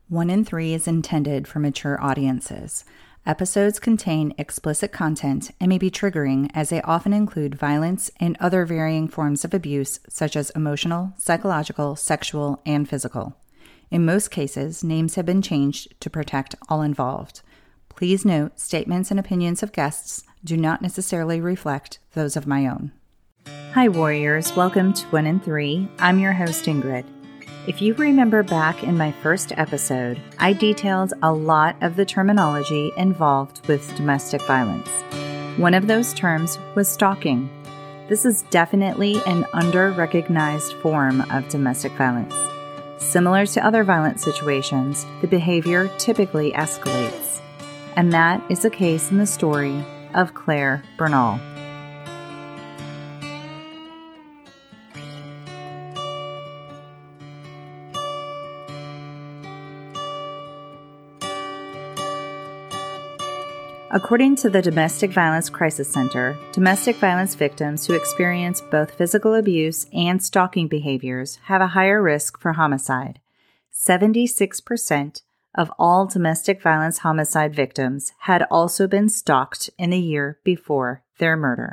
1 in 3 is intended for mature audiences. Episodes contain explicit content and may be triggering as they often include violence and other varying forms of abuse such as emotional, psychological, sexual, and physical. In most cases, names have been changed to protect all involved. Please note, statements and opinions of guests do not necessarily reflect those of my own. Hi Warriors, welcome to 1 in 3. I'm your host Ingrid. If you remember back in my first episode, I detailed a lot of the terminology involved with domestic violence. One of those terms was stalking. This is definitely an under-recognized form of domestic violence. Similar to other violent situations, the behavior typically escalates. And that is the case in the story of Claire Bernal. According to the Domestic Violence Crisis Center, domestic violence victims who experience both physical abuse and stalking behaviors have a higher risk for homicide. 76% of all domestic violence homicide victims had also been stalked in the year before their murder.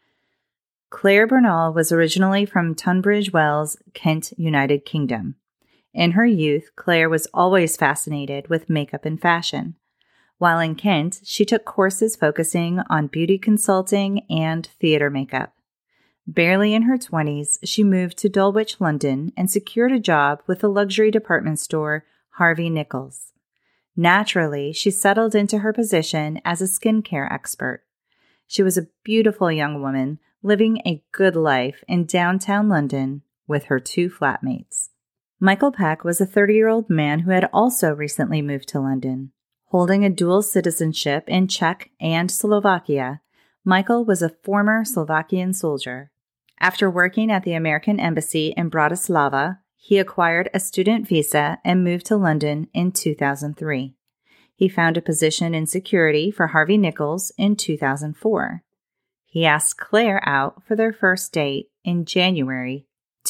Claire Bernal was originally from Tunbridge Wells, Kent, United Kingdom. In her youth, Claire was always fascinated with makeup and fashion. While in Kent, she took courses focusing on beauty consulting and theater makeup. Barely in her 20s, she moved to Dulwich, London, and secured a job with the luxury department store Harvey Nichols. Naturally, she settled into her position as a skincare expert. She was a beautiful young woman living a good life in downtown London with her 2 flatmates. Michael Peck was a 30-year-old man who had also recently moved to London. Holding a dual citizenship in Czech and Slovakia, Michael was a former Slovakian soldier. After working at the American Embassy in Bratislava, he acquired a student visa and moved to London in 2003. He found a position in security for Harvey Nichols in 2004. He asked Claire out for their first date in January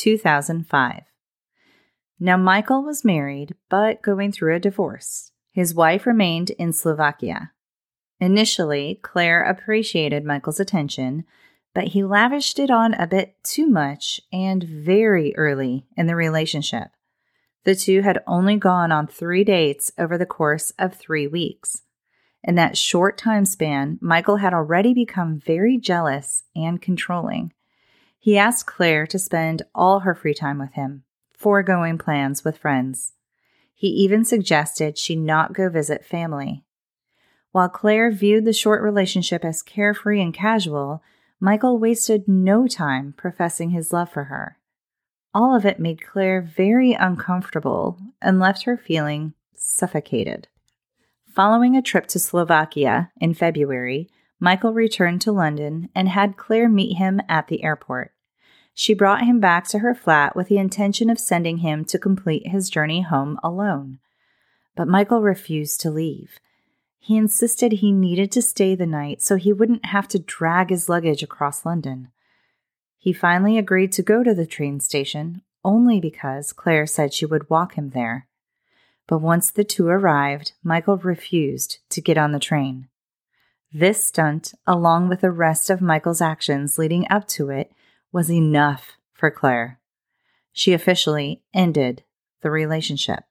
2005. Now, Michael was married, but going through a divorce. His wife remained in Slovakia. Initially, Claire appreciated Michael's attention, but he lavished it on a bit too much and very early in the relationship. The two had only gone on 3 dates over the course of 3 weeks. In that short time span, Michael had already become very jealous and controlling. He asked Claire to spend all her free time with him, foregoing plans with friends. He even suggested she not go visit family. While Claire viewed the short relationship as carefree and casual, Michael wasted no time professing his love for her. All of it made Claire very uncomfortable and left her feeling suffocated. Following a trip to Slovakia in February, Michael returned to London and had Claire meet him at the airport. She brought him back to her flat with the intention of sending him to complete his journey home alone. But Michael refused to leave. He insisted he needed to stay the night so he wouldn't have to drag his luggage across London. He finally agreed to go to the train station only because Claire said she would walk him there. But once the two arrived, Michael refused to get on the train. This stunt, along with the rest of Michael's actions leading up to it, was enough for Claire. She officially ended the relationship.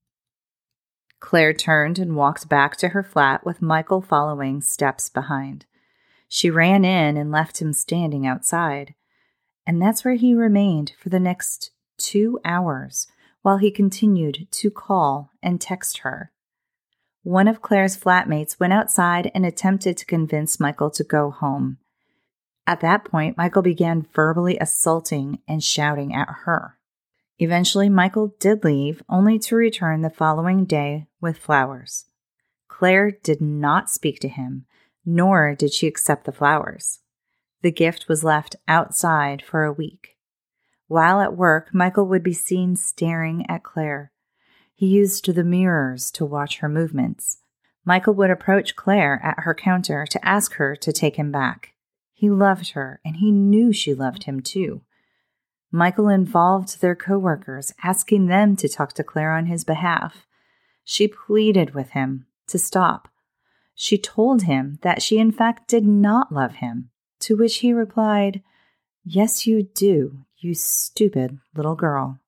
Claire turned and walked back to her flat with Michael following steps behind. She ran in and left him standing outside. And that's where he remained for the next 2 hours while he continued to call and text her. One of Claire's flatmates went outside and attempted to convince Michael to go home. At that point, Michael began verbally assaulting and shouting at her. Eventually, Michael did leave, only to return the following day with flowers. Claire did not speak to him, nor did she accept the flowers. The gift was left outside for a week. While at work, Michael would be seen staring at Claire. He used the mirrors to watch her movements. Michael would approach Claire at her counter to ask her to take him back. He loved her, and he knew she loved him too. Michael involved their coworkers, asking them to talk to Claire on his behalf. She pleaded with him to stop. She told him that she in fact did not love him, to which he replied, "Yes, you do, you stupid little girl."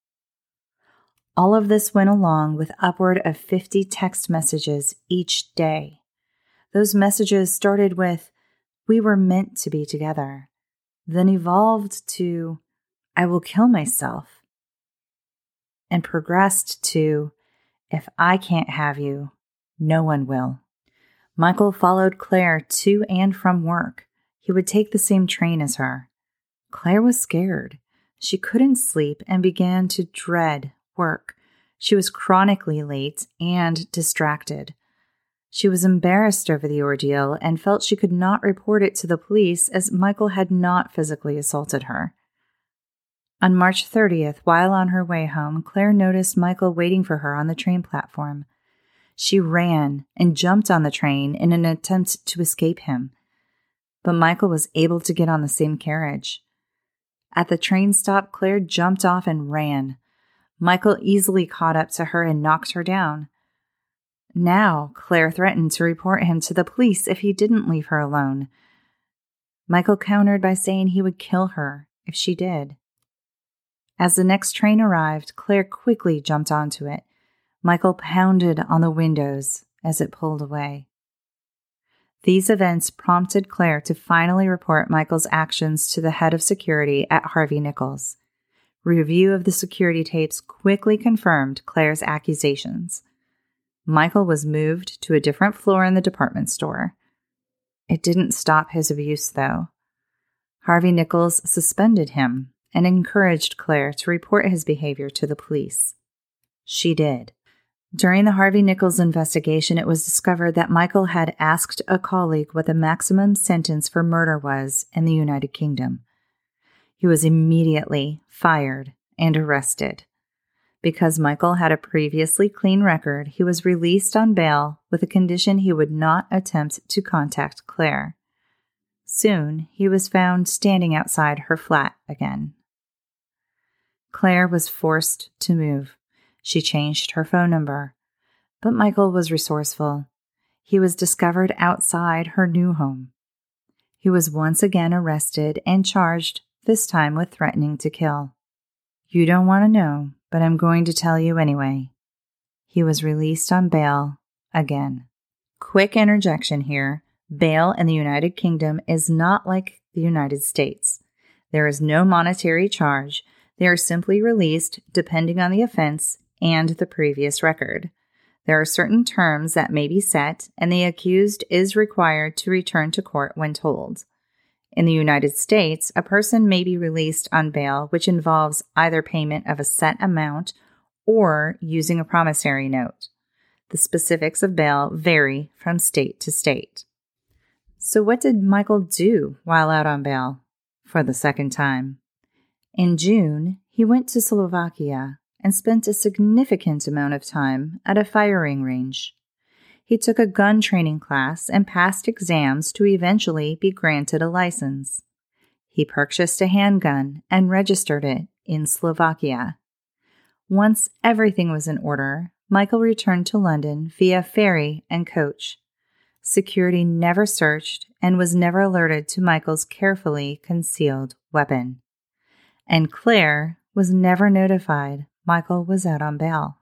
All of this went along with upward of 50 text messages each day. Those messages started with, "We were meant to be together," then evolved to, "I will kill myself," and progressed to, "If I can't have you, no one will." Michael followed Claire to and from work. He would take the same train as her. Claire was scared. She couldn't sleep and began to dread work. She was chronically late and distracted. She was embarrassed over the ordeal and felt she could not report it to the police as Michael had not physically assaulted her. On March 30th, while on her way home, Claire noticed Michael waiting for her on the train platform. She ran and jumped on the train in an attempt to escape him, but Michael was able to get on the same carriage. At the train stop, Claire jumped off and ran. Michael easily caught up to her and knocked her down. Now, Claire threatened to report him to the police if he didn't leave her alone. Michael countered by saying he would kill her if she did. As the next train arrived, Claire quickly jumped onto it. Michael pounded on the windows as it pulled away. These events prompted Claire to finally report Michael's actions to the head of security at Harvey Nichols. Review of the security tapes quickly confirmed Claire's accusations. Michael was moved to a different floor in the department store. It didn't stop his abuse, though. Harvey Nichols suspended him and encouraged Claire to report his behavior to the police. She did. During the Harvey Nichols investigation, it was discovered that Michael had asked a colleague what the maximum sentence for murder was in the United Kingdom. He was immediately fired and arrested. Because Michael had a previously clean record, he was released on bail with a condition he would not attempt to contact Claire. Soon, he was found standing outside her flat again. Claire was forced to move. She changed her phone number. But Michael was resourceful. He was discovered outside her new home. He was once again arrested and charged, this time with threatening to kill. You don't want to know, but I'm going to tell you anyway. He was released on bail again. Quick interjection here. Bail in the United Kingdom is not like the United States. There is no monetary charge. They are simply released depending on the offense and the previous record. There are certain terms that may be set, and the accused is required to return to court when told. In the United States, a person may be released on bail, which involves either payment of a set amount or using a promissory note. The specifics of bail vary from state to state. So what did Michael do while out on bail? For the second time. In June, he went to Slovakia and spent a significant amount of time at a firing range. He took a gun training class and passed exams to eventually be granted a license. He purchased a handgun and registered it in Slovakia. Once everything was in order, Michael returned to London via ferry and coach. Security never searched and was never alerted to Michael's carefully concealed weapon. And Claire was never notified Michael was out on bail.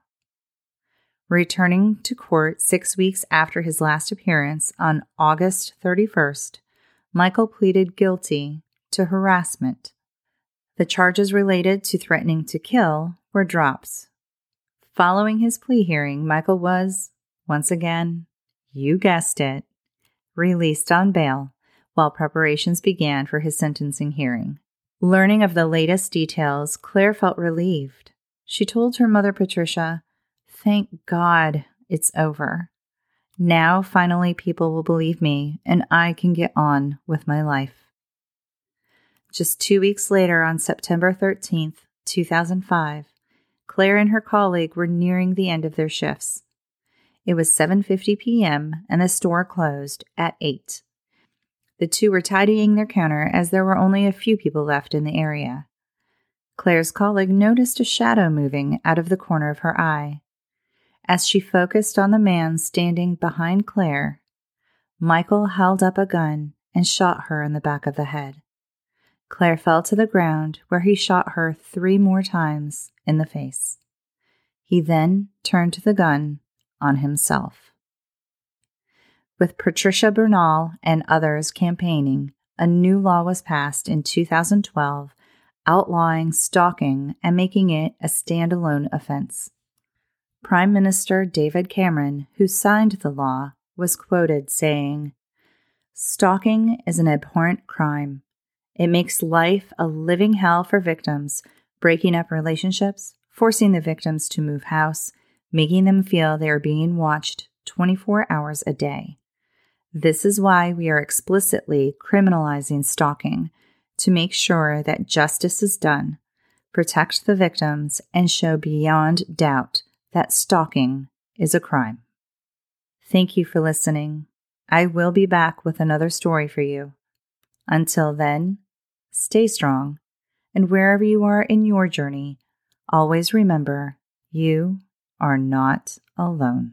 Returning to court 6 weeks after his last appearance on August 31st, Michael pleaded guilty to harassment. The charges related to threatening to kill were dropped. Following his plea hearing, Michael was, once again, you guessed it, released on bail while preparations began for his sentencing hearing. Learning of the latest details, Claire felt relieved. She told her mother, Patricia, "Thank God it's over. Now, finally, people will believe me, and I can get on with my life." Just 2 weeks later, on September 13th, 2005, Claire and her colleague were nearing the end of their shifts. It was 7:50 p.m., and the store closed at 8. The two were tidying their counter as there were only a few people left in the area. Claire's colleague noticed a shadow moving out of the corner of her eye. As she focused on the man standing behind Claire, Michael held up a gun and shot her in the back of the head. Claire fell to the ground, where he shot her 3 more times in the face. He then turned the gun on himself. With Patricia Bernal and others campaigning, a new law was passed in 2012 outlawing stalking and making it a standalone offense. Prime Minister David Cameron, who signed the law, was quoted saying, "Stalking is an abhorrent crime. It makes life a living hell for victims, breaking up relationships, forcing the victims to move house, making them feel they are being watched 24 hours a day. This is why we are explicitly criminalizing stalking, to make sure that justice is done, protect the victims, and show beyond doubt that stalking is a crime." Thank you for listening. I will be back with another story for you. Until then, stay strong, and wherever you are in your journey, always remember you are not alone.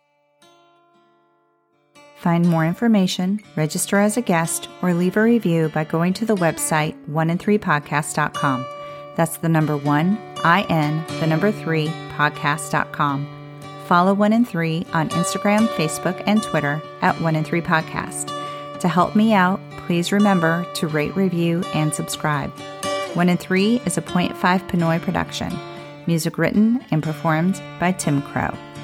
Find more information, register as a guest, or leave a review by going to the website 1in3podcast.com. That's the number 1, IN, the number 3, podcast.com. Follow 1in3 on Instagram, Facebook, and Twitter at 1in3podcast. To help me out, please remember to rate, review, and subscribe. 1in3 is a .5 Pinoy production. Music written and performed by Tim Crow.